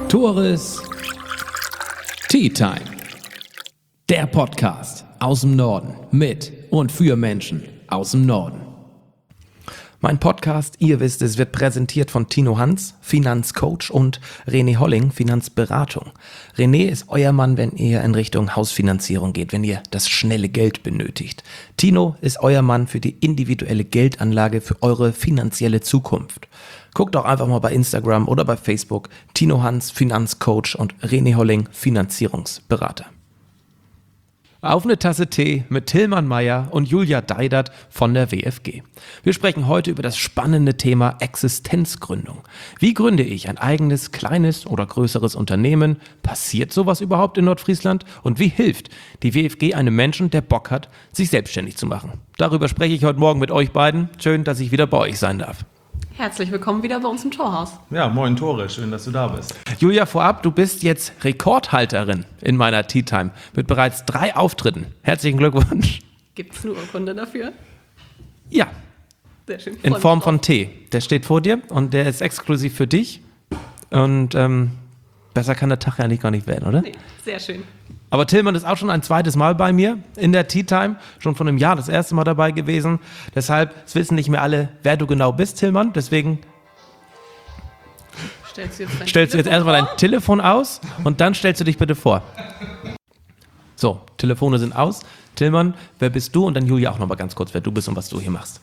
Tores Tea Time. Der Podcast aus dem Norden mit und für Menschen aus dem Norden. Mein Podcast, ihr wisst es, wird präsentiert von Tino Hans, Finanzcoach, und René Holling, Finanzberatung. René ist euer Mann, wenn ihr in Richtung Hausfinanzierung geht, wenn ihr das schnelle Geld benötigt. Tino ist euer Mann für die individuelle Geldanlage für eure finanzielle Zukunft. Guckt doch einfach mal bei Instagram oder bei Facebook. Tino Hans, Finanzcoach, und René Holling, Finanzierungsberater. Auf eine Tasse Tee mit Tilman Meyer und Julia Deidert von der WFG. Wir sprechen heute über das spannende Thema Existenzgründung. Wie gründe ich ein eigenes, kleines oder größeres Unternehmen? Passiert sowas überhaupt in Nordfriesland? Und wie hilft die WFG einem Menschen, der Bock hat, sich selbstständig zu machen? Darüber spreche ich heute Morgen mit euch beiden. Schön, dass ich wieder bei euch sein darf. Herzlich willkommen wieder bei uns im Torhaus. Ja, moin Tore, schön, dass du da bist. Julia, vorab, du bist jetzt Rekordhalterin in meiner Tea Time mit bereits 3 Auftritten. Herzlichen Glückwunsch. Gibt es eine Urkunde dafür? Ja, Sehr schön. in Form von Tee. Der steht vor dir und der ist exklusiv für dich. Und besser kann der Tag ja gar nicht werden, oder? Nee, sehr schön. Aber Tilman ist auch schon ein zweites Mal bei mir in der Tea Time. Schon vor einem Jahr das erste Mal dabei gewesen. Deshalb wissen nicht mehr alle, wer du genau bist, Tilman. Deswegen stellst du jetzt erstmal dein Telefon aus und dann stellst du dich bitte vor. So, Telefone sind aus. Tilman, wer bist du? Und dann Julia auch nochmal ganz kurz, wer du bist und was du hier machst.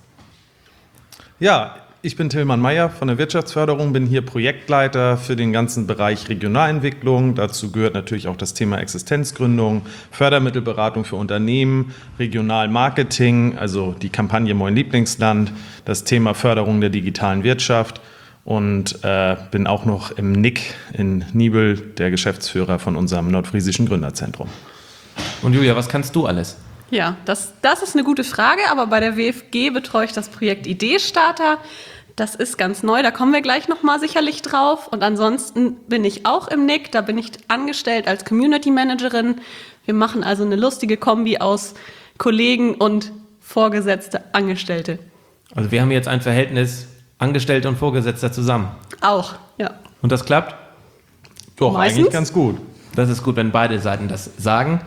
Ja, ich bin Tilman Meyer von der Wirtschaftsförderung, bin hier Projektleiter für den ganzen Bereich Regionalentwicklung. Dazu gehört natürlich auch das Thema Existenzgründung, Fördermittelberatung für Unternehmen, Regionalmarketing, also die Kampagne Moin Lieblingsland, das Thema Förderung der digitalen Wirtschaft und bin auch noch im NIC in Nibel, der Geschäftsführer von unserem nordfriesischen Gründerzentrum. Und Julia, was kannst du alles? Ja, das ist eine gute Frage, aber bei der WFG betreue ich das Projekt Ideestarter. Das ist ganz neu, da kommen wir gleich nochmal sicherlich drauf. Und ansonsten bin ich auch im NIC, da bin ich angestellt als Community Managerin. Wir machen also eine lustige Kombi aus Kollegen und Vorgesetzte, Angestellte. Also wir haben jetzt ein Verhältnis Angestellte und Vorgesetzter zusammen. Auch, ja. Und das klappt? Doch, Meistens eigentlich ganz gut. Das ist gut, wenn beide Seiten das sagen.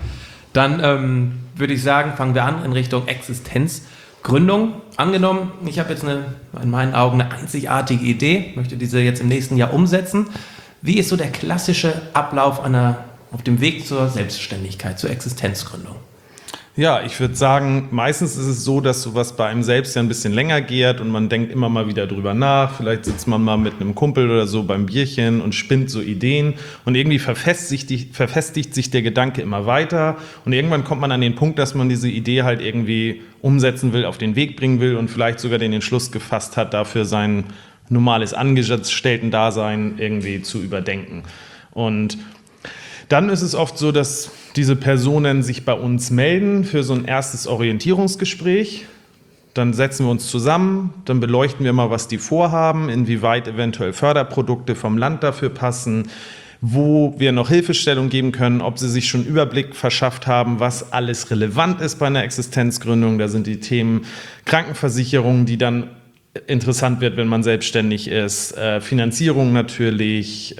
Dann würde ich sagen, fangen wir an in Richtung Existenzgründung. Angenommen, ich habe jetzt in meinen Augen eine einzigartige Idee, möchte diese jetzt im nächsten Jahr umsetzen. Wie ist so der klassische Ablauf auf dem Weg zur Selbstständigkeit, zur Existenzgründung? Ja, ich würde sagen, meistens ist es so, dass sowas bei einem selbst ja ein bisschen länger geht und man denkt immer mal wieder drüber nach. Vielleicht sitzt man mal mit einem Kumpel oder so beim Bierchen und spinnt so Ideen und irgendwie verfestigt sich der Gedanke immer weiter und irgendwann kommt man an den Punkt, dass man diese Idee halt irgendwie umsetzen will, auf den Weg bringen will und vielleicht sogar den Entschluss gefasst hat, dafür sein normales Angestellten-Dasein irgendwie zu überdenken. Und dann ist es oft so, dass diese Personen sich bei uns melden für so ein erstes Orientierungsgespräch. Dann setzen wir uns zusammen, dann beleuchten wir mal, was die vorhaben, inwieweit eventuell Förderprodukte vom Land dafür passen, wo wir noch Hilfestellung geben können, ob sie sich schon Überblick verschafft haben, was alles relevant ist bei einer Existenzgründung. Da sind die Themen Krankenversicherung, die dann interessant wird, wenn man selbstständig ist, Finanzierung natürlich,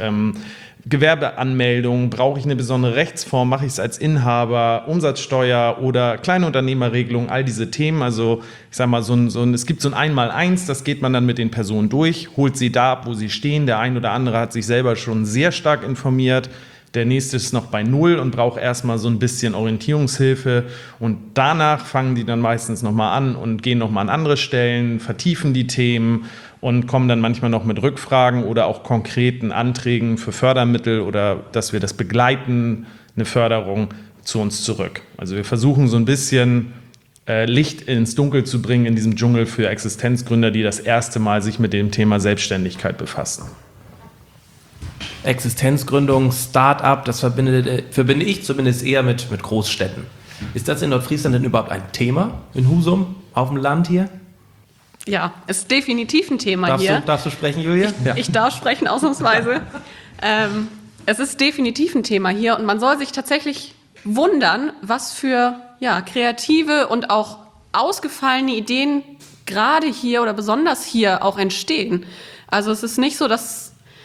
Gewerbeanmeldung, brauche ich eine besondere Rechtsform, mache ich es als Inhaber, Umsatzsteuer oder Kleinunternehmerregelung, all diese Themen. Also ich sage mal, es gibt so ein Einmaleins, das geht man dann mit den Personen durch, holt sie da ab, wo sie stehen. Der ein oder andere hat sich selber schon sehr stark informiert. Der nächste ist noch bei Null und braucht erstmal so ein bisschen Orientierungshilfe. Und danach fangen die dann meistens nochmal an und gehen nochmal an andere Stellen, vertiefen die Themen und kommen dann manchmal noch mit Rückfragen oder auch konkreten Anträgen für Fördermittel oder dass wir das begleiten, eine Förderung zu uns zurück. Also wir versuchen so ein bisschen Licht ins Dunkel zu bringen in diesem Dschungel für Existenzgründer, die das erste Mal sich mit dem Thema Selbstständigkeit befassen. Existenzgründung, Start-up, das verbinde ich zumindest eher mit Großstädten. Ist das in Nordfriesland denn überhaupt ein Thema? In Husum, auf dem Land hier? Ja, ist definitiv ein Thema hier. Darfst du sprechen, Julia? Ich darf sprechen, ausnahmsweise. Es ist definitiv ein Thema hier und man soll sich tatsächlich wundern, was für kreative und auch ausgefallene Ideen gerade hier oder besonders hier auch entstehen. Also es ist nicht so, dass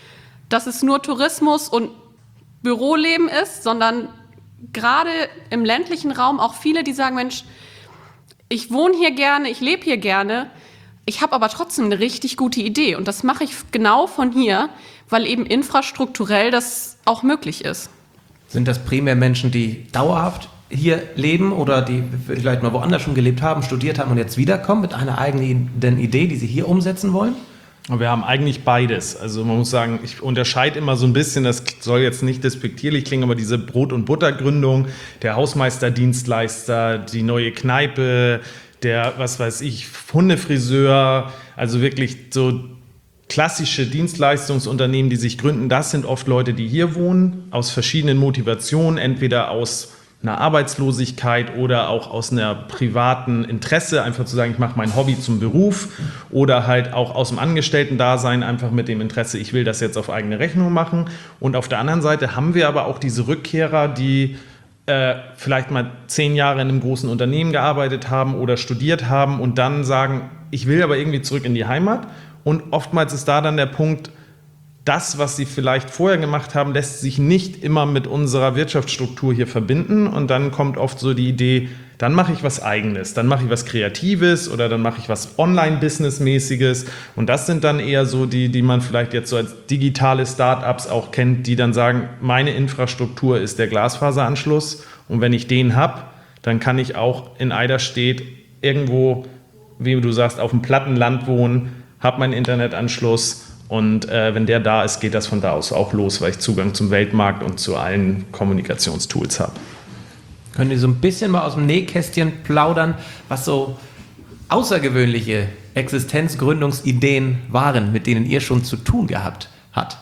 dass es nur Tourismus und Büroleben ist, sondern gerade im ländlichen Raum auch viele, die sagen, Mensch, ich wohne hier gerne, ich lebe hier gerne, ich habe aber trotzdem eine richtig gute Idee und das mache ich genau von hier, weil eben infrastrukturell das auch möglich ist. Sind das primär Menschen, die dauerhaft hier leben oder die vielleicht mal woanders schon gelebt haben, studiert haben und jetzt wiederkommen mit einer eigenen Idee, die sie hier umsetzen wollen? Wir haben eigentlich beides. Also man muss sagen, ich unterscheide immer so ein bisschen, das soll jetzt nicht despektierlich klingen, aber diese Brot- und Buttergründung, der Hausmeisterdienstleister, die neue Kneipe, der, was weiß ich, Hundefriseur, also wirklich so klassische Dienstleistungsunternehmen, die sich gründen, das sind oft Leute, die hier wohnen, aus verschiedenen Motivationen, entweder aus einer Arbeitslosigkeit oder auch aus einer privaten Interesse, einfach zu sagen, ich mache mein Hobby zum Beruf oder halt auch aus dem Angestellten-Dasein einfach mit dem Interesse, ich will das jetzt auf eigene Rechnung machen. Und auf der anderen Seite haben wir aber auch diese Rückkehrer, die vielleicht mal 10 Jahre in einem großen Unternehmen gearbeitet haben oder studiert haben und dann sagen, ich will aber irgendwie zurück in die Heimat. Und oftmals ist da dann der Punkt, das, was sie vielleicht vorher gemacht haben, lässt sich nicht immer mit unserer Wirtschaftsstruktur hier verbinden. Und dann kommt oft so die Idee, dann mache ich was Eigenes, dann mache ich was Kreatives oder dann mache ich was Online-Business-mäßiges. Und das sind dann eher so die man vielleicht jetzt so als digitale Startups auch kennt, die dann sagen, meine Infrastruktur ist der Glasfaseranschluss. Und wenn ich den habe, dann kann ich auch in Eiderstedt irgendwo, wie du sagst, auf dem Plattenland wohnen, habe meinen Internetanschluss. Und wenn der da ist, geht das von da aus auch los, weil ich Zugang zum Weltmarkt und zu allen Kommunikationstools habe. Können Sie so ein bisschen mal aus dem Nähkästchen plaudern, was so außergewöhnliche Existenzgründungsideen waren, mit denen ihr schon zu tun gehabt habt?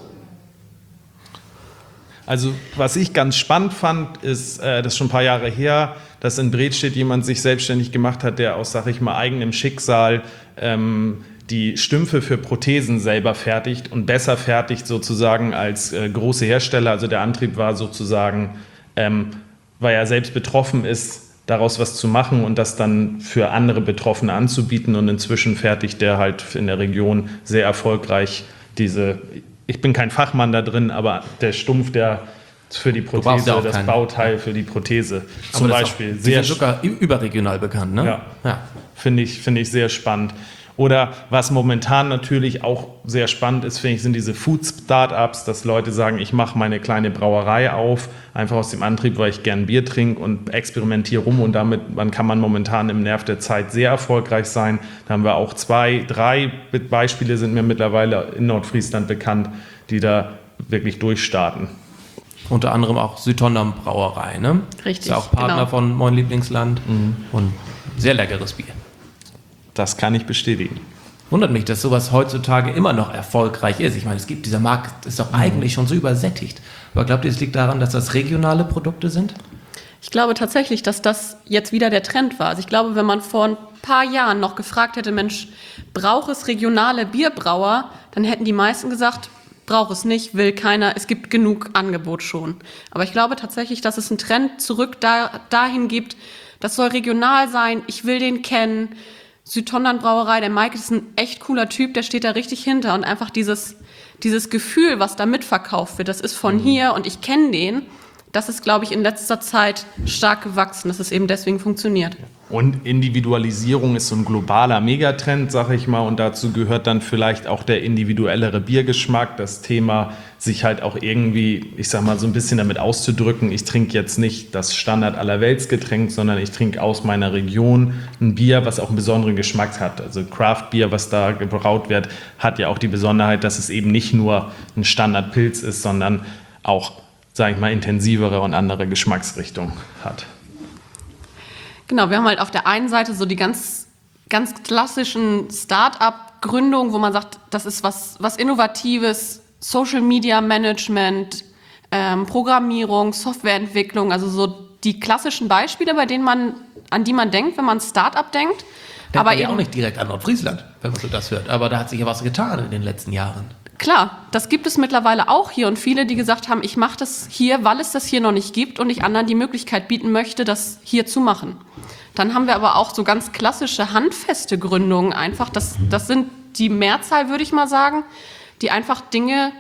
Also was ich ganz spannend fand, ist, das ist schon ein paar Jahre her, dass in Bredstedt jemand sich selbstständig gemacht hat, der aus, sag ich mal, eigenem Schicksal die Stümpfe für Prothesen selber fertigt und besser fertigt sozusagen als große Hersteller. Also der Antrieb war sozusagen, weil er selbst betroffen ist, daraus was zu machen und das dann für andere Betroffene anzubieten. Und inzwischen fertigt der halt in der Region sehr erfolgreich ich bin kein Fachmann da drin, aber der Stumpf, der für die Prothese, das Bauteil für die Prothese zum Beispiel. Die sind sogar überregional bekannt, ne? Ja. Finde ich sehr spannend. Oder was momentan natürlich auch sehr spannend ist, finde ich, sind diese Food-Startups, dass Leute sagen, ich mache meine kleine Brauerei auf, einfach aus dem Antrieb, weil ich gern Bier trinke und experimentiere rum und damit kann man momentan im Nerv der Zeit sehr erfolgreich sein. Da haben wir auch 2, 3 Beispiele sind mir mittlerweile in Nordfriesland bekannt, die da wirklich durchstarten. Unter anderem auch Südtondam Brauerei, ne? Richtig, ist auch Partner genau. von Mein Lieblingsland und sehr leckeres Bier. Das kann ich bestätigen. Wundert mich, dass sowas heutzutage immer noch erfolgreich ist. Ich meine, dieser Markt ist doch eigentlich schon so übersättigt. Aber glaubt ihr, es liegt daran, dass das regionale Produkte sind? Ich glaube tatsächlich, dass das jetzt wieder der Trend war. Also ich glaube, wenn man vor ein paar Jahren noch gefragt hätte, Mensch, braucht es regionale Bierbrauer, dann hätten die meisten gesagt, braucht es nicht, will keiner, es gibt genug Angebot schon. Aber ich glaube tatsächlich, dass es einen Trend zurück dahin gibt, das soll regional sein, ich will den kennen. Südtondam Brauerei, der Mike ist ein echt cooler Typ, der steht da richtig hinter und einfach dieses Gefühl, was da mitverkauft wird, das ist von hier und ich kenne den, das ist, glaube ich, in letzter Zeit stark gewachsen, dass es eben deswegen funktioniert. Und Individualisierung ist so ein globaler Megatrend, sag ich mal, und dazu gehört dann vielleicht auch der individuellere Biergeschmack, das Thema, sich halt auch irgendwie, ich sag mal, so ein bisschen damit auszudrücken, ich trinke jetzt nicht das Standard allerweltsgetränk, sondern ich trinke aus meiner Region ein Bier, was auch einen besonderen Geschmack hat. Also Craft-Bier, was da gebraut wird, hat ja auch die Besonderheit, dass es eben nicht nur ein Standardpilz ist, sondern auch, sag ich mal, intensivere und andere Geschmacksrichtungen hat. Genau, wir haben halt auf der einen Seite so die ganz, ganz klassischen Start-up-Gründungen, wo man sagt, das ist was Innovatives, Social Media Management, Programmierung, Softwareentwicklung, also so die klassischen Beispiele, an die man denkt, wenn man Start-up denkt. Aber eben auch nicht direkt an Nordfriesland, wenn man so das hört. Aber da hat sich ja was getan in den letzten Jahren. Klar, das gibt es mittlerweile auch hier und viele, die gesagt haben, ich mache das hier, weil es das hier noch nicht gibt und ich anderen die Möglichkeit bieten möchte, das hier zu machen. Dann haben wir aber auch so ganz klassische handfeste Gründungen einfach, das sind die Mehrzahl, würde ich mal sagen, die einfach Dinge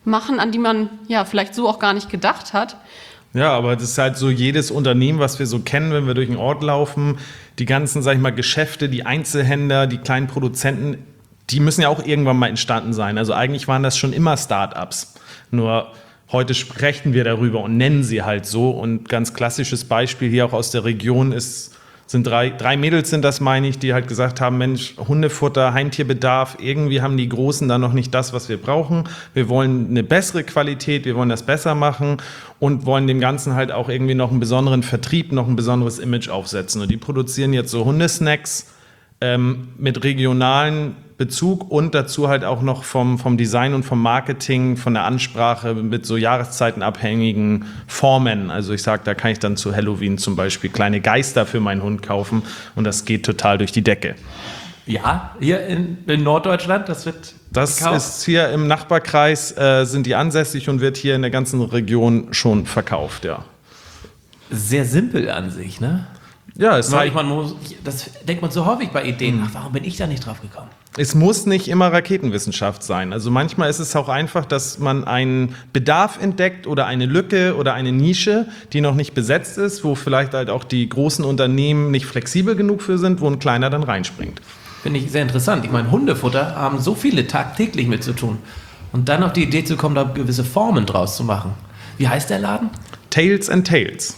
machen, an die man ja vielleicht so auch gar nicht gedacht hat. Ja, aber das ist halt so jedes Unternehmen, was wir so kennen, wenn wir durch den Ort laufen, die ganzen, sag ich mal, Geschäfte, die Einzelhändler, die kleinen Produzenten, die müssen ja auch irgendwann mal entstanden sein. Also eigentlich waren das schon immer Start-ups. Nur heute sprechen wir darüber und nennen sie halt so. Und ganz klassisches Beispiel hier auch aus der Region sind drei Mädels sind das, meine ich, die halt gesagt haben, Mensch, Hundefutter, Heimtierbedarf, irgendwie haben die Großen da noch nicht das, was wir brauchen. Wir wollen eine bessere Qualität, wir wollen das besser machen und wollen dem Ganzen halt auch irgendwie noch einen besonderen Vertrieb, noch ein besonderes Image aufsetzen. Und die produzieren jetzt so Hundesnacks mit regionalen Bezug und dazu halt auch noch vom Design und vom Marketing, von der Ansprache mit so jahreszeitenabhängigen Formen. Also ich sage, da kann ich dann zu Halloween zum Beispiel kleine Geister für meinen Hund kaufen und das geht total durch die Decke. Ja, hier in Norddeutschland, das wird gekauft? Ist hier im Nachbarkreis, sind die ansässig und wird hier in der ganzen Region schon verkauft, ja. Sehr simpel an sich, ne? Ja, das denkt man so häufig bei Ideen. Ach, warum bin ich da nicht drauf gekommen? Es muss nicht immer Raketenwissenschaft sein. Also manchmal ist es auch einfach, dass man einen Bedarf entdeckt oder eine Lücke oder eine Nische, die noch nicht besetzt ist, wo vielleicht halt auch die großen Unternehmen nicht flexibel genug für sind, wo ein kleiner dann reinspringt. Finde ich sehr interessant. Ich meine, Hundefutter haben so viele tagtäglich mit zu tun. Und dann auf die Idee zu kommen, da gewisse Formen draus zu machen. Wie heißt der Laden? Tails and Tales.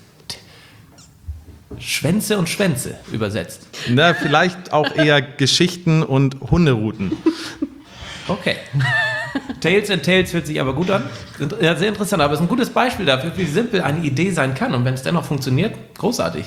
Schwänze und Schwänze übersetzt. Na, vielleicht auch eher Geschichten und Hunderouten. Okay. Tails and Tales hört sich aber gut an. Ja, sehr interessant, aber es ist ein gutes Beispiel dafür, wie simpel eine Idee sein kann. Und wenn es dennoch funktioniert, großartig.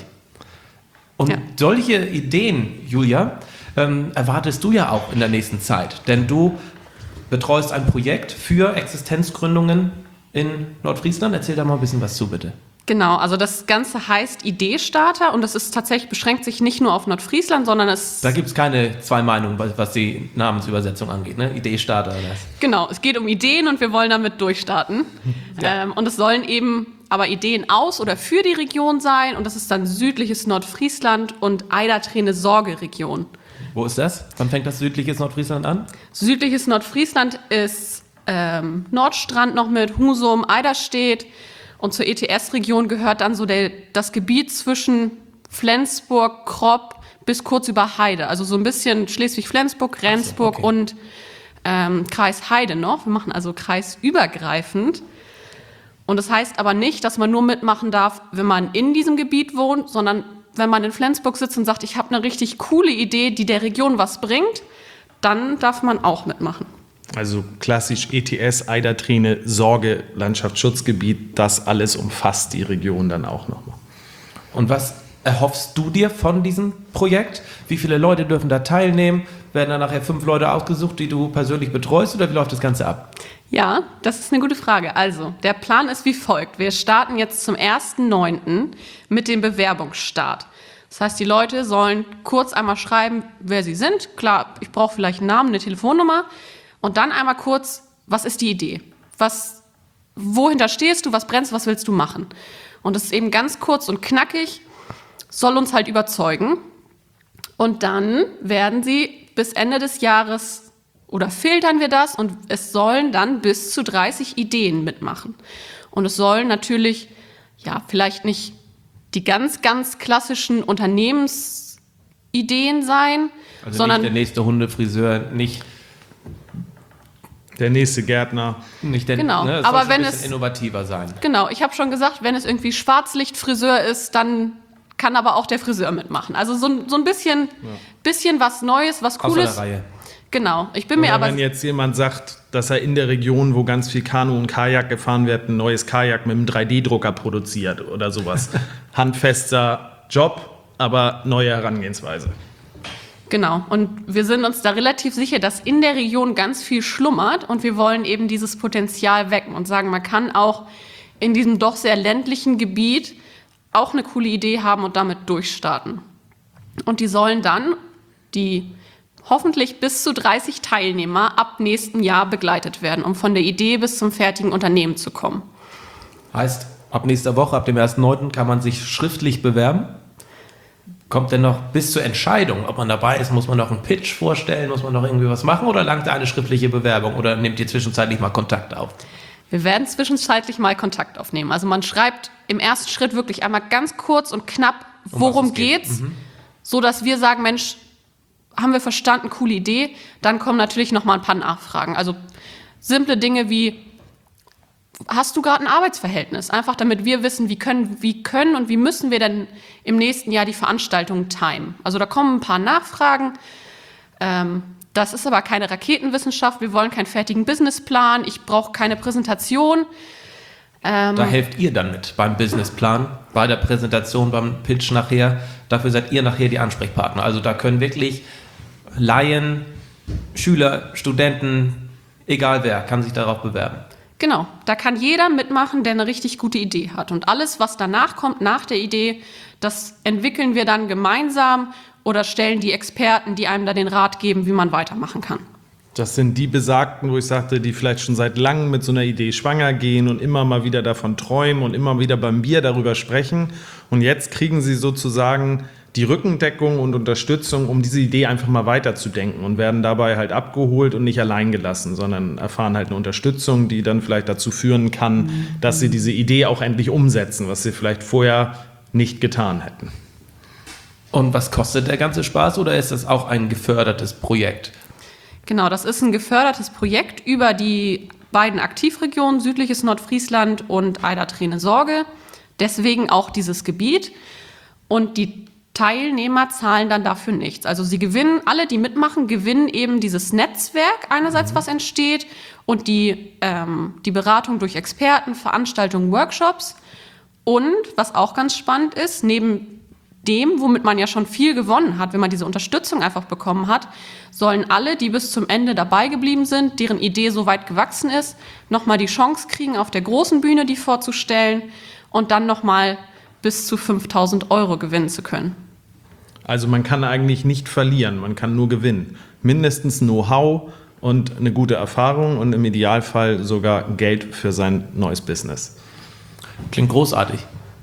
Und solche Ideen, Julia, erwartest du ja auch in der nächsten Zeit. Denn du betreust ein Projekt für Existenzgründungen in Nordfriesland. Erzähl da mal ein bisschen was zu, bitte. Genau, also das Ganze heißt Ideestarter und das ist tatsächlich, beschränkt sich nicht nur auf Nordfriesland, sondern Da gibt es keine zwei Meinungen, was die Namensübersetzung angeht, ne? Ideestarter oder was? Genau, es geht um Ideen und wir wollen damit durchstarten. Ja. Und es sollen eben aber Ideen aus oder für die Region sein und das ist dann südliches Nordfriesland und Eiderträne-Sorge-Region. Wo ist das? Wann fängt das südliches Nordfriesland an? Südliches Nordfriesland ist Nordstrand noch mit Husum, Eiderstedt. Und zur ETS-Region gehört dann so das Gebiet zwischen Flensburg, Kropp bis kurz über Heide. Also so ein bisschen Schleswig-Flensburg, Rendsburg und Kreis Heide noch. Wir machen also kreisübergreifend. Und das heißt aber nicht, dass man nur mitmachen darf, wenn man in diesem Gebiet wohnt, sondern wenn man in Flensburg sitzt und sagt, ich habe eine richtig coole Idee, die der Region was bringt, dann darf man auch mitmachen. Also klassisch ETS, Eiderträne, Sorge, Landschaftsschutzgebiet, das alles umfasst die Region dann auch nochmal. Und was erhoffst du dir von diesem Projekt? Wie viele Leute dürfen da teilnehmen? Werden da nachher 5 Leute ausgesucht, die du persönlich betreust oder wie läuft das Ganze ab? Ja, das ist eine gute Frage. Also, der Plan ist wie folgt. Wir starten jetzt zum 1.9. mit dem Bewerbungsstart. Das heißt, die Leute sollen kurz einmal schreiben, wer sie sind. Klar, ich brauche vielleicht einen Namen, eine Telefonnummer. Und dann einmal kurz, was ist die Idee? Wohinter stehst du, was brennst, was willst du machen? Und das ist eben ganz kurz und knackig, soll uns halt überzeugen. Und dann werden sie bis Ende des Jahres oder filtern wir das und es sollen dann bis zu 30 Ideen mitmachen. Und es sollen natürlich, ja, vielleicht nicht die ganz, ganz klassischen Unternehmensideen sein, also sondern nicht der nächste Hundefriseur, nicht der nächste Gärtner. Nicht der, genau, ne, aber soll wenn ein bisschen innovativer sein. Genau, ich habe schon gesagt, wenn es irgendwie Schwarzlichtfriseur ist, dann kann aber auch der Friseur mitmachen. Also so ein bisschen was Neues, was Cooles. Außer der Reihe. Genau, ich bin mir aber... Wenn jetzt jemand sagt, dass er in der Region, wo ganz viel Kanu und Kajak gefahren wird, ein neues Kajak mit einem 3D-Drucker produziert oder sowas. Handfester Job, aber neue Herangehensweise. Genau, und wir sind uns da relativ sicher, dass in der Region ganz viel schlummert und wir wollen eben dieses Potenzial wecken und sagen, man kann auch in diesem doch sehr ländlichen Gebiet auch eine coole Idee haben und damit durchstarten. Und die sollen dann die hoffentlich bis zu 30 Teilnehmer ab nächstem Jahr begleitet werden, um von der Idee bis zum fertigen Unternehmen zu kommen. Heißt, ab nächster Woche, ab dem 1.9. kann man sich schriftlich bewerben? kommt denn noch bis zur Entscheidung, ob man dabei ist, muss man noch einen Pitch vorstellen, muss man noch irgendwie was machen oder langt eine schriftliche Bewerbung oder nehmt ihr zwischenzeitlich mal Kontakt auf? Wir werden zwischenzeitlich mal Kontakt aufnehmen. Also man schreibt im ersten Schritt wirklich einmal ganz kurz und knapp, worum geht's, so dass wir sagen, Mensch, haben wir verstanden, coole Idee. Dann kommen natürlich noch mal ein paar Nachfragen. Also simple Dinge wie, hast du gerade ein Arbeitsverhältnis? Einfach damit wir wissen, wie können und wie müssen wir denn im nächsten Jahr die Veranstaltungen timen? Also da kommen ein paar Nachfragen. Das ist aber keine Raketenwissenschaft. Wir wollen keinen fertigen Businessplan. Ich brauche keine Präsentation. Da helft ihr dann mit beim Businessplan, bei der Präsentation, beim Pitch nachher. Dafür seid ihr nachher die Ansprechpartner. Also da können wirklich Laien, Schüler, Studenten, egal wer, kann sich darauf bewerben. Genau, da kann jeder mitmachen, der eine richtig gute Idee hat. Und alles, was danach kommt, nach der Idee, das entwickeln wir dann gemeinsam oder stellen die Experten, die einem da den Rat geben, wie man weitermachen kann. Das sind die Besagten, wo ich sagte, die vielleicht schon seit langem mit so einer Idee schwanger gehen und immer mal wieder davon träumen und immer wieder beim Bier darüber sprechen. Und jetzt kriegen sie sozusagen die Rückendeckung und Unterstützung, um diese Idee einfach mal weiterzudenken und werden dabei halt abgeholt und nicht allein gelassen, sondern erfahren halt eine Unterstützung, die dann vielleicht dazu führen kann, dass sie diese Idee auch endlich umsetzen, was sie vielleicht vorher nicht getan hätten. Und was kostet der ganze Spaß oder ist das auch ein gefördertes Projekt? Genau, das ist ein gefördertes Projekt über die beiden Aktivregionen, südliches Nordfriesland und Eider-Treene-Sorge. Deswegen auch dieses Gebiet. Und die Teilnehmer zahlen dann dafür nichts. Also sie gewinnen, alle, die mitmachen, gewinnen eben dieses Netzwerk einerseits, was entsteht und die Beratung durch Experten, Veranstaltungen, Workshops. Und was auch ganz spannend ist, neben dem, womit man ja schon viel gewonnen hat, wenn man diese Unterstützung einfach bekommen hat, sollen alle, die bis zum Ende dabei geblieben sind, deren Idee so weit gewachsen ist, nochmal die Chance kriegen, auf der großen Bühne die vorzustellen und dann nochmal bis zu 5.000 € gewinnen zu können. Also man kann eigentlich nicht verlieren, man kann nur gewinnen. Mindestens Know-how und eine gute Erfahrung und im Idealfall sogar Geld für sein neues Business. Klingt großartig.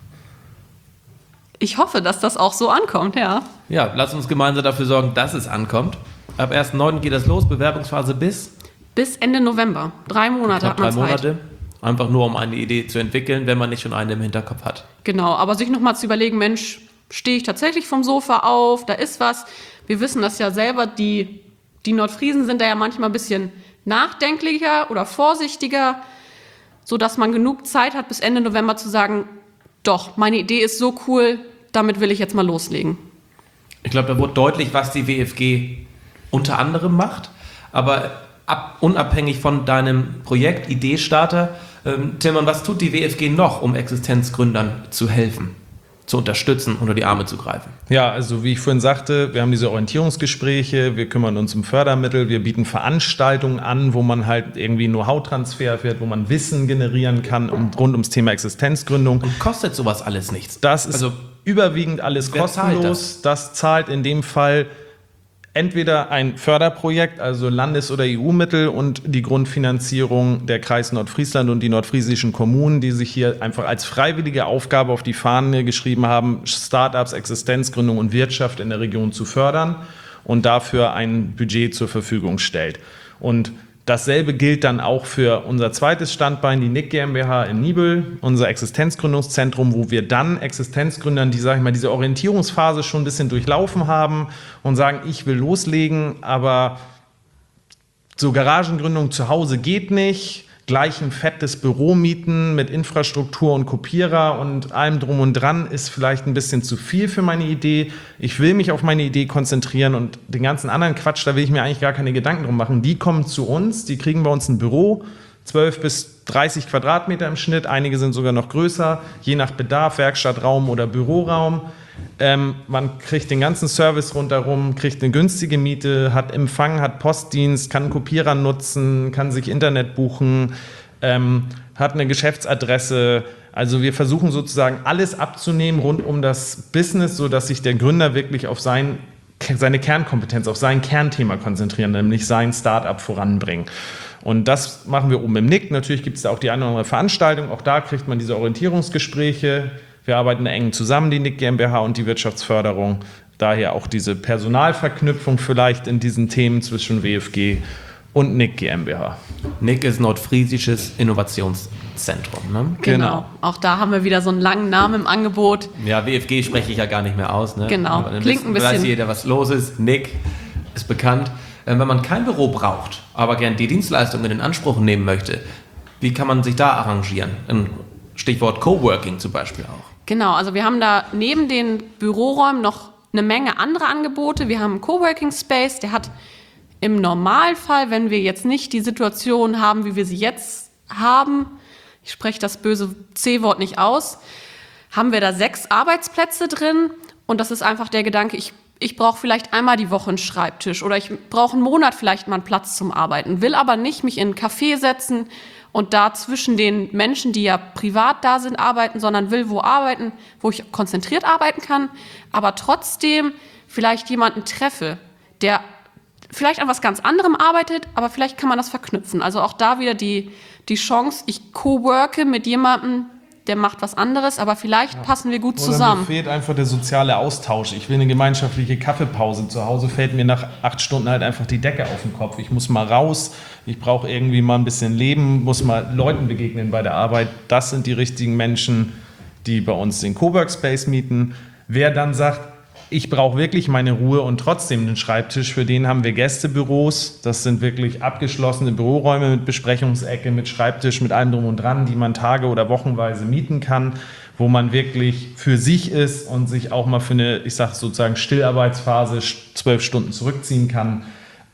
Ich hoffe, dass das auch so ankommt, ja. Ja, lass uns gemeinsam dafür sorgen, dass es ankommt. Ab 1.9. geht das los, Bewerbungsphase bis? Bis Ende November. 3 Monate hat man Zeit. 3 Monate. Einfach nur, um eine Idee zu entwickeln, wenn man nicht schon eine im Hinterkopf hat. Genau, aber sich nochmal zu überlegen, Mensch, stehe ich tatsächlich vom Sofa auf, da ist was. Wir wissen das ja selber, die Nordfriesen sind da ja manchmal ein bisschen nachdenklicher oder vorsichtiger, sodass man genug Zeit hat, bis Ende November zu sagen, doch, meine Idee ist so cool, damit will ich jetzt mal loslegen. Ich glaube, da wurde deutlich, was die WFG unter anderem macht, aber unabhängig von deinem Projekt Ideestarter, Tilman, was tut die WFG noch, um Existenzgründern zu helfen, zu unterstützen, unter die Arme zu greifen? Ja, also wie ich vorhin sagte, wir haben diese Orientierungsgespräche, wir kümmern uns um Fördermittel, wir bieten Veranstaltungen an, wo man halt irgendwie Know-how-Transfer fährt, wo man Wissen generieren kann rund ums Thema Existenzgründung. Und kostet sowas alles nichts? Das ist überwiegend alles kostenlos. Das zahlt in dem Fall entweder ein Förderprojekt, also Landes- oder EU-Mittel und die Grundfinanzierung der Kreis Nordfriesland und die nordfriesischen Kommunen, die sich hier einfach als freiwillige Aufgabe auf die Fahne geschrieben haben, Startups, Existenzgründung und Wirtschaft in der Region zu fördern und dafür ein Budget zur Verfügung stellt. Und dasselbe gilt dann auch für unser zweites Standbein, die NIC GmbH in Niebüll, unser Existenzgründungszentrum, wo wir dann Existenzgründern, die, sag ich mal, diese Orientierungsphase schon ein bisschen durchlaufen haben und sagen, ich will loslegen, aber so Garagengründung zu Hause geht nicht, gleich ein fettes Büro mieten mit Infrastruktur und Kopierer und allem drum und dran ist vielleicht ein bisschen zu viel für meine Idee. Ich will mich auf meine Idee konzentrieren und den ganzen anderen Quatsch, da will ich mir eigentlich gar keine Gedanken drum machen. Die kommen zu uns, die kriegen bei uns ein Büro, 12 bis 30 Quadratmeter im Schnitt, einige sind sogar noch größer, je nach Bedarf, Werkstattraum oder Büroraum. Man kriegt den ganzen Service rundherum, kriegt eine günstige Miete, hat Empfang, hat Postdienst, kann einen Kopierer nutzen, kann sich Internet buchen, hat eine Geschäftsadresse. Also wir versuchen sozusagen alles abzunehmen rund um das Business, sodass sich der Gründer wirklich auf seine Kernkompetenz, auf sein Kernthema konzentrieren, nämlich sein Start-up voranbringen. Und das machen wir oben im NIC. Natürlich gibt es da auch die eine oder andere Veranstaltung. Auch da kriegt man diese Orientierungsgespräche. Wir Wir arbeiten eng zusammen, die Nick GmbH und die Wirtschaftsförderung. Daher auch diese Personalverknüpfung vielleicht in diesen Themen zwischen WFG und Nick GmbH. Nick ist nordfriesisches Innovationszentrum, ne? Genau. Auch da haben wir wieder so einen langen Namen im Angebot. Ja, WFG spreche ich ja gar nicht mehr aus, ne? Genau. Aber dann Klingt ein bisschen. weiß jeder, was los ist. Nick ist bekannt. Wenn man kein Büro braucht, aber gern die Dienstleistungen in Anspruch nehmen möchte, wie kann man sich da arrangieren? Ein Stichwort Coworking zum Beispiel auch. Genau, also wir haben da neben den Büroräumen noch eine Menge andere Angebote. Wir haben einen Coworking Space, der hat im Normalfall, wenn wir jetzt nicht die Situation haben, wie wir sie jetzt haben, ich spreche das böse C-Wort nicht aus, haben wir da 6 Arbeitsplätze drin und das ist einfach der Gedanke, ich brauche vielleicht einmal die Woche einen Schreibtisch oder ich brauche einen Monat vielleicht mal einen Platz zum Arbeiten, will aber nicht mich in einen Café setzen und da zwischen den Menschen, die ja privat da sind, arbeiten, sondern will wo arbeiten, wo ich konzentriert arbeiten kann, aber trotzdem vielleicht jemanden treffe, der vielleicht an was ganz anderem arbeitet, aber vielleicht kann man das verknüpfen. Also auch da wieder die Chance, ich coworke mit jemandem, der macht was anderes, aber vielleicht passen wir gut zusammen. Mir fehlt einfach der soziale Austausch. Ich will eine gemeinschaftliche Kaffeepause. Zu Hause fällt mir nach 8 Stunden halt einfach die Decke auf den Kopf. Ich muss mal raus, ich brauche irgendwie mal ein bisschen Leben, muss mal Leuten begegnen bei der Arbeit. Das sind die richtigen Menschen, die bei uns den Coworkspace mieten. Wer dann sagt, ich brauche wirklich meine Ruhe und trotzdem den Schreibtisch, für den haben wir Gästebüros. Das sind wirklich abgeschlossene Büroräume mit Besprechungsecke, mit Schreibtisch, mit allem drum und dran, die man tage- oder wochenweise mieten kann, wo man wirklich für sich ist und sich auch mal für eine, ich sage sozusagen Stillarbeitsphase 12 Stunden zurückziehen kann.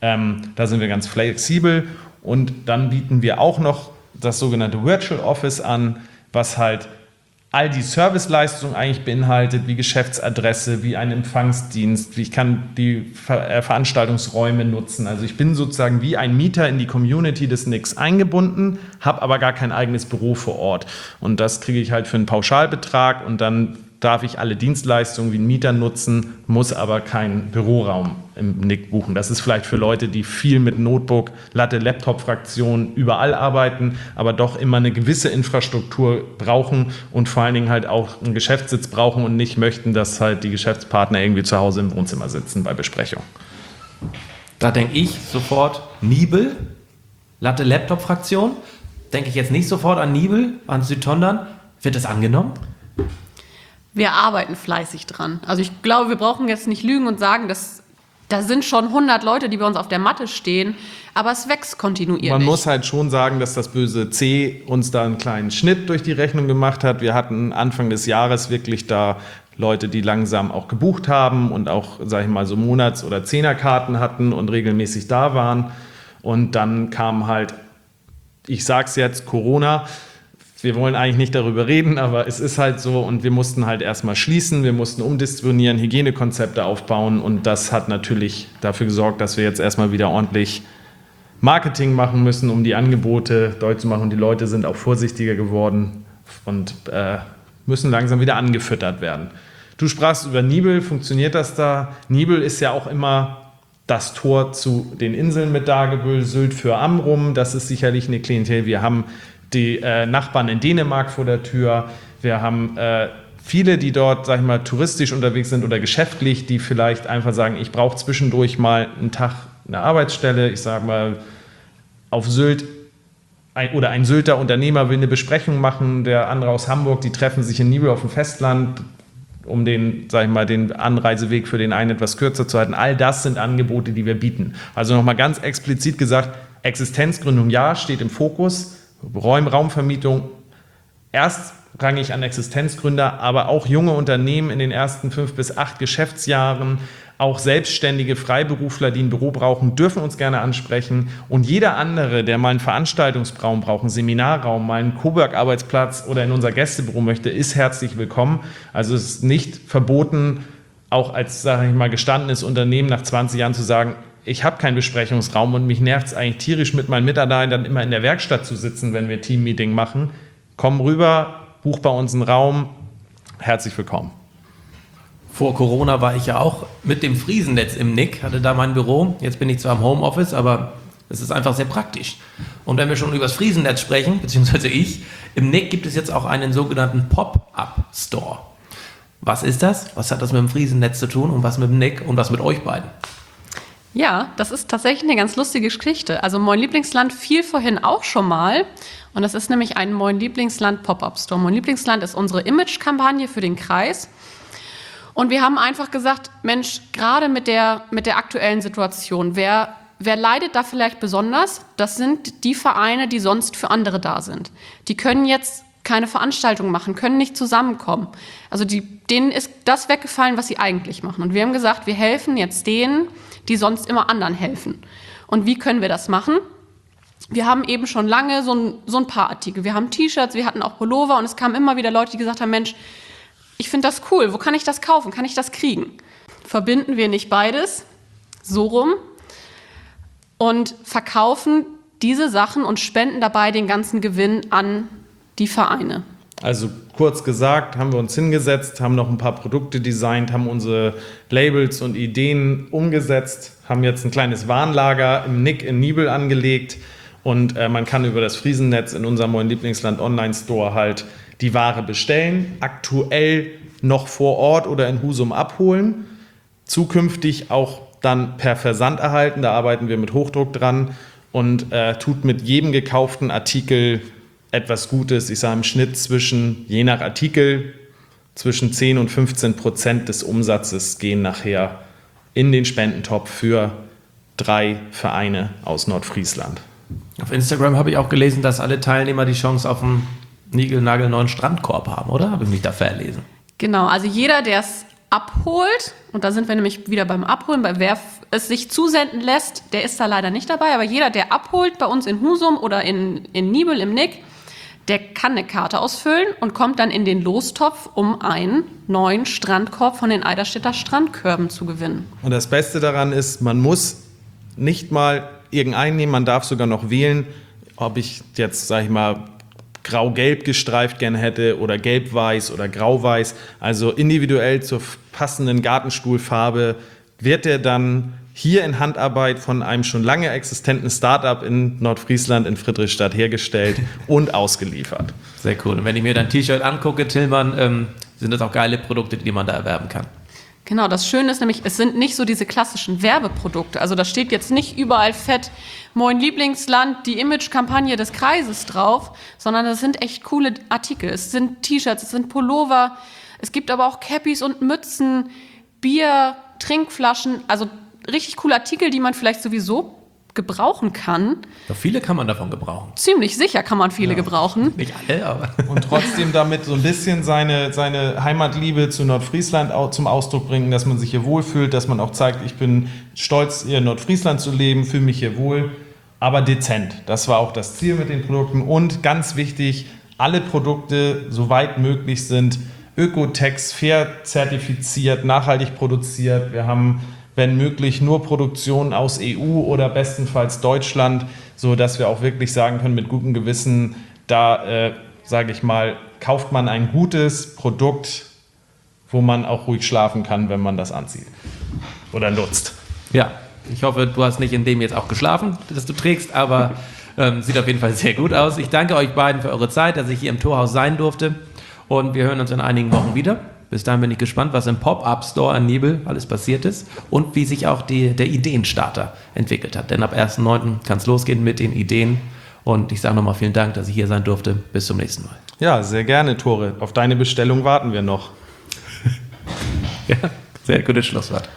Da sind wir ganz flexibel und dann bieten wir auch noch das sogenannte Virtual Office an, was halt all die Serviceleistungen eigentlich beinhaltet, wie Geschäftsadresse, wie ein Empfangsdienst, wie ich kann die Veranstaltungsräume nutzen. Also ich bin sozusagen wie ein Mieter in die Community des Nicks eingebunden, habe aber gar kein eigenes Büro vor Ort. Und das kriege ich halt für einen Pauschalbetrag und dann darf ich alle Dienstleistungen wie ein Mieter nutzen, muss aber keinen Büroraum im Nick buchen. Das ist vielleicht für Leute, die viel mit Notebook, Latte, Laptop-Fraktion überall arbeiten, aber doch immer eine gewisse Infrastruktur brauchen und vor allen Dingen halt auch einen Geschäftssitz brauchen und nicht möchten, dass halt die Geschäftspartner irgendwie zu Hause im Wohnzimmer sitzen bei Besprechungen. Da denke ich sofort Nibel, Latte, Laptop-Fraktion. Denke ich jetzt nicht sofort an Nibel, an Südtondern. Wird das angenommen? Wir arbeiten fleißig dran. Also ich glaube, wir brauchen jetzt nicht lügen und sagen, dass da sind schon 100 Leute, die bei uns auf der Matte stehen, aber es wächst kontinuierlich. Man muss halt schon sagen, dass das böse C uns da einen kleinen Schnitt durch die Rechnung gemacht hat. Wir hatten Anfang des Jahres wirklich da Leute, die langsam auch gebucht haben und auch, sag ich mal, so Monats- oder Zehnerkarten hatten und regelmäßig da waren. Und dann kam halt, ich sag's jetzt, Corona. Wir wollen eigentlich nicht darüber reden, aber es ist halt so und wir mussten halt erstmal schließen, wir mussten umdisponieren, Hygienekonzepte aufbauen und das hat natürlich dafür gesorgt, dass wir jetzt erstmal wieder ordentlich Marketing machen müssen, um die Angebote deutlich zu machen und die Leute sind auch vorsichtiger geworden und müssen langsam wieder angefüttert werden. Du sprachst über Nibel, funktioniert das da? Nibel ist ja auch immer das Tor zu den Inseln mit Dagebüll, Sylt für Amrum, das ist sicherlich eine Klientel. Wir haben die Nachbarn in Dänemark vor der Tür. Wir haben viele, die dort, sag ich mal, touristisch unterwegs sind oder geschäftlich, die vielleicht einfach sagen, ich brauche zwischendurch mal einen Tag eine Arbeitsstelle. Ich sage mal, auf Sylt oder ein Sylter Unternehmer will eine Besprechung machen, der andere aus Hamburg, die treffen sich in Nibel auf dem Festland, um den, sag ich mal, den Anreiseweg für den einen etwas kürzer zu halten. All das sind Angebote, die wir bieten. Also nochmal ganz explizit gesagt, Existenzgründung ja, steht im Fokus. Raumvermietung erstrangig an Existenzgründer, aber auch junge Unternehmen in den ersten 5 bis 8 Geschäftsjahren, auch selbstständige Freiberufler, die ein Büro brauchen, dürfen uns gerne ansprechen. Und jeder andere, der mal einen Veranstaltungsraum braucht, einen Seminarraum, mal einen Cowork-Arbeitsplatz oder in unser Gästebüro möchte, ist herzlich willkommen. Also es ist nicht verboten, auch als, sage ich mal, gestandenes Unternehmen nach 20 Jahren zu sagen, ich habe keinen Besprechungsraum und mich nervt es eigentlich tierisch, mit meinen Mitarbeitern immer in der Werkstatt zu sitzen, wenn wir Teammeeting machen. Komm rüber, buch bei uns einen Raum. Herzlich willkommen. Vor Corona war ich ja auch mit dem Friesennetz im Nick, hatte da mein Büro. Jetzt bin ich zwar im Homeoffice, aber es ist einfach sehr praktisch. Und wenn wir schon über das Friesennetz sprechen, beziehungsweise ich, im Nick gibt es jetzt auch einen sogenannten Pop-Up Store. Was ist das? Was hat das mit dem Friesennetz zu tun und was mit dem Nick und was mit euch beiden? Ja, das ist tatsächlich eine ganz lustige Geschichte. Also Moin Lieblingsland fiel vorhin auch schon mal. Und das ist nämlich ein Moin Lieblingsland Pop-Up Store. Moin Lieblingsland ist unsere Image-Kampagne für den Kreis. Und wir haben einfach gesagt, Mensch, gerade mit der aktuellen Situation, wer leidet da vielleicht besonders? Das sind die Vereine, die sonst für andere da sind. Die können jetzt keine Veranstaltung machen, können nicht zusammenkommen. Also denen ist das weggefallen, was sie eigentlich machen. Und wir haben gesagt, wir helfen jetzt denen, die sonst immer anderen helfen. Und wie können wir das machen? Wir haben eben schon lange so ein paar Artikel. Wir haben T-Shirts, wir hatten auch Pullover und es kamen immer wieder Leute, die gesagt haben, Mensch, ich finde das cool, wo kann ich das kaufen, kann ich das kriegen? Verbinden wir nicht beides, so rum, und verkaufen diese Sachen und spenden dabei den ganzen Gewinn an die Vereine. Also kurz gesagt, haben wir uns hingesetzt, haben noch ein paar Produkte designt, haben unsere Labels und Ideen umgesetzt, haben jetzt ein kleines Warenlager im Nick in Nibel angelegt und man kann über das Friesennetz in unserem Moin Lieblingsland Online-Store halt die Ware bestellen, aktuell noch vor Ort oder in Husum abholen, zukünftig auch dann per Versand erhalten, da arbeiten wir mit Hochdruck dran und tut mit jedem gekauften Artikel etwas Gutes. Ich sage im Schnitt je nach Artikel, zwischen 10 und 15% des Umsatzes gehen nachher in den Spendentopf für 3 Vereine aus Nordfriesland. Auf Instagram habe ich auch gelesen, dass alle Teilnehmer die Chance auf einen niegelnagelneuen Strandkorb haben, oder? Habe ich mich da verlesen? Genau, also jeder, der es abholt, und da sind wir nämlich wieder beim Abholen, bei wer es sich zusenden lässt, der ist da leider nicht dabei, aber jeder, der abholt bei uns in Husum oder in Nibel im Nick, der kann eine Karte ausfüllen und kommt dann in den Lostopf, um einen neuen Strandkorb von den Eiderstedter Strandkörben zu gewinnen. Und das Beste daran ist, man muss nicht mal irgendeinen nehmen, man darf sogar noch wählen, ob ich jetzt, sag ich mal, grau-gelb gestreift gerne hätte oder gelb-weiß oder grau-weiß. Also individuell zur passenden Gartenstuhlfarbe wird der dann hier in Handarbeit von einem schon lange existenten Startup in Nordfriesland in Friedrichstadt hergestellt und ausgeliefert. Sehr cool. Und wenn ich mir dein T-Shirt angucke, Tillmann, sind das auch geile Produkte, die man da erwerben kann. Genau, das Schöne ist nämlich, es sind nicht so diese klassischen Werbeprodukte. Also da steht jetzt nicht überall fett Moin Lieblingsland, die Image-Kampagne des Kreises drauf, sondern das sind echt coole Artikel. Es sind T-Shirts, es sind Pullover, es gibt aber auch Cappies und Mützen, Bier, Trinkflaschen, also richtig coole Artikel, die man vielleicht sowieso gebrauchen kann. Ja, viele kann man davon gebrauchen. Ziemlich sicher kann man viele gebrauchen. Nicht alle, aber... Und trotzdem damit so ein bisschen seine Heimatliebe zu Nordfriesland zum Ausdruck bringen, dass man sich hier wohlfühlt, dass man auch zeigt, ich bin stolz, hier in Nordfriesland zu leben, fühle mich hier wohl, aber dezent. Das war auch das Ziel mit den Produkten. Und ganz wichtig, alle Produkte, soweit möglich, sind Ökotex, fair zertifiziert, nachhaltig produziert. Wir haben, wenn möglich, nur Produktion aus EU oder bestenfalls Deutschland, so dass wir auch wirklich sagen können, mit gutem Gewissen, da, sage ich mal, kauft man ein gutes Produkt, wo man auch ruhig schlafen kann, wenn man das anzieht oder nutzt. Ja, ich hoffe, du hast nicht in dem jetzt auch geschlafen, das du trägst, aber sieht auf jeden Fall sehr gut aus. Ich danke euch beiden für eure Zeit, dass ich hier im Torhaus sein durfte und wir hören uns in einigen Wochen wieder. Bis dahin bin ich gespannt, was im Pop-Up-Store in Nibel alles passiert ist und wie sich auch der Ideenstarter entwickelt hat. Denn ab 1.9. kann es losgehen mit den Ideen. Und ich sage nochmal vielen Dank, dass ich hier sein durfte. Bis zum nächsten Mal. Ja, sehr gerne, Tore. Auf deine Bestellung warten wir noch. Ja, sehr gutes Schlusswort.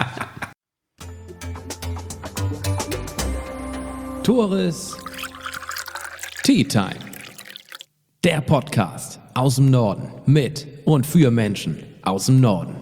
Tores Tea Time. Der Podcast aus dem Norden mit und für Menschen aus dem Norden.